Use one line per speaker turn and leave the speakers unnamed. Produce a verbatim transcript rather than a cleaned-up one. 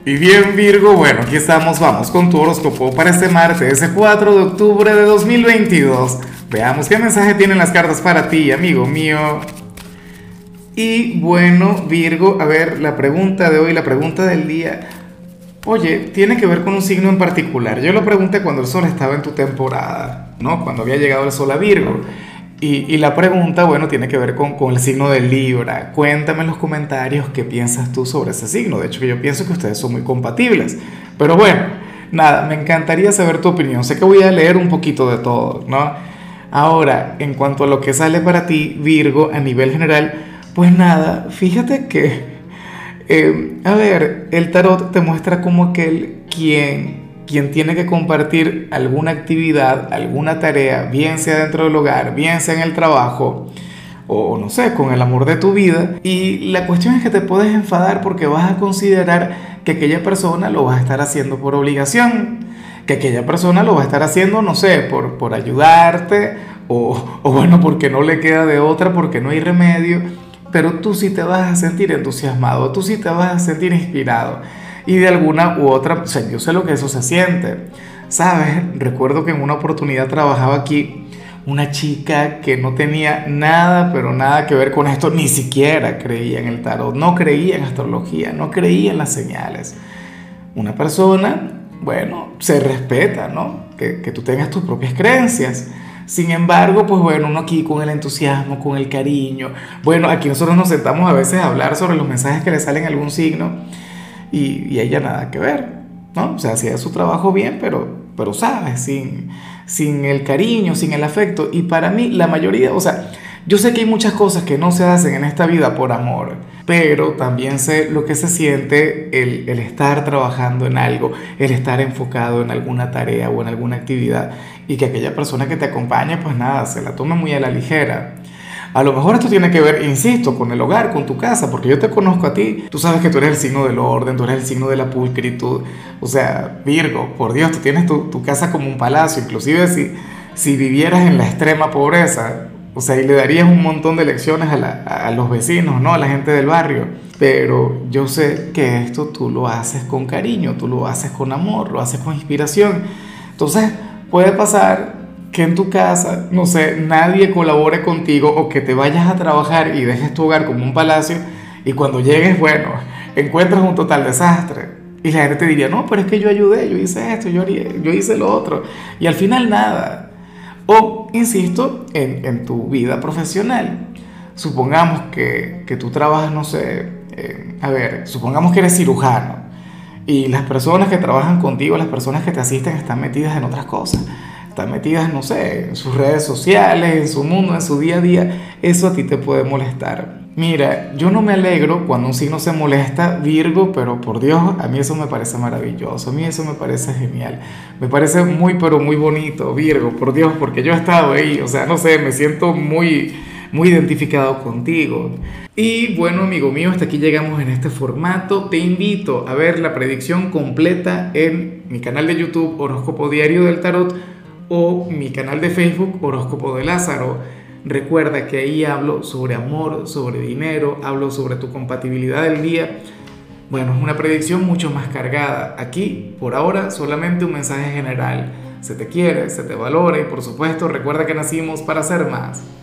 Y bien Virgo, bueno, aquí estamos, vamos con tu horóscopo para este martes, ese cuatro de octubre de dos mil veintidós. Veamos qué mensaje tienen las cartas para ti, amigo mío. Y bueno, Virgo, a ver, la pregunta de hoy, la pregunta del día, oye, tiene que ver con un signo en particular. Yo lo pregunté cuando el sol estaba en tu temporada, ¿no? Cuando había llegado el sol a Virgo. Y, y la pregunta, bueno, tiene que ver con, con el signo de Libra. Cuéntame en los comentarios qué piensas tú sobre ese signo. De hecho, que yo pienso que ustedes son muy compatibles. Pero bueno, nada, me encantaría saber tu opinión. Sé que voy a leer un poquito de todo, ¿no? Ahora, en cuanto a lo que sale para ti, Virgo, a nivel general, pues nada, fíjate que, eh, a ver, el tarot te muestra como aquel quien quien tiene que compartir alguna actividad, alguna tarea, bien sea dentro del hogar, bien sea en el trabajo, o no sé, con el amor de tu vida. Y la cuestión es que te puedes enfadar porque vas a considerar que aquella persona lo va a estar haciendo por obligación, que aquella persona lo va a estar haciendo, no sé, por, por ayudarte, o, o bueno, porque no le queda de otra, porque no hay remedio, pero tú sí te vas a sentir entusiasmado, tú sí te vas a sentir inspirado. Y de alguna u otra, o sea, yo sé lo que eso se siente, ¿sabes? Recuerdo que en una oportunidad trabajaba aquí una chica que no tenía nada, pero nada que ver con esto, ni siquiera creía en el tarot, no creía en astrología, no creía en las señales. Una persona, bueno, se respeta, ¿no? Que, que tú tengas tus propias creencias. Sin embargo, pues bueno, uno aquí con el entusiasmo, con el cariño. Bueno, aquí nosotros nos sentamos a veces a hablar sobre los mensajes que le salen a algún signo y, y ella nada que ver, ¿no? O sea, hacía su trabajo bien, pero, pero ¿sabes? Sin, sin el cariño, sin el afecto. Y para mí, la mayoría, o sea, yo sé que hay muchas cosas que no se hacen en esta vida por amor, pero también sé lo que se siente el, el estar trabajando en algo, el estar enfocado en alguna tarea o en alguna actividad y que aquella persona que te acompaña, pues nada, se la tome muy a la ligera. A lo mejor esto tiene que ver, insisto, con el hogar, con tu casa, porque yo te conozco a ti. Tú sabes que tú eres el signo del orden, tú eres el signo de la pulcritud. O sea, Virgo, por Dios, tú tienes tu, tu casa como un palacio. Inclusive si, si vivieras en la extrema pobreza, o sea, y le darías un montón de lecciones a, la, a los vecinos, ¿no? A la gente del barrio. Pero yo sé que esto tú lo haces con cariño, tú lo haces con amor, lo haces con inspiración. Entonces, puede pasar que en tu casa, no sé, nadie colabore contigo o que te vayas a trabajar y dejes tu hogar como un palacio y cuando llegues, bueno, encuentras un total desastre. Y la gente te diría, no, pero es que yo ayudé, yo hice esto, yo, haría- yo hice lo otro. Y al final nada. O, insisto, en, en tu vida profesional. Supongamos que, que tú trabajas, no sé, eh, a ver, supongamos que eres cirujano y las personas que trabajan contigo, las personas que te asisten están metidas en otras cosas. Están metidas, no sé, en sus redes sociales, en su mundo, en su día a día. Eso a ti te puede molestar. Mira, yo no me alegro cuando un signo se molesta, Virgo, pero por Dios, a mí eso me parece maravilloso, a mí eso me parece genial, me parece muy, pero muy bonito, Virgo, por Dios, porque yo he estado ahí, o sea, no sé, me siento muy, muy identificado contigo. Y bueno, amigo mío, hasta aquí llegamos en este formato. Te invito a ver la predicción completa en mi canal de YouTube, Horóscopo Diario del Tarot, o mi canal de Facebook, Horóscopo de Lázaro. Recuerda que ahí hablo sobre amor, sobre dinero, hablo sobre tu compatibilidad del día. Bueno, es una predicción mucho más cargada. Aquí, por ahora, solamente un mensaje general. Se te quiere, se te valora y por supuesto, recuerda que nacimos para ser más.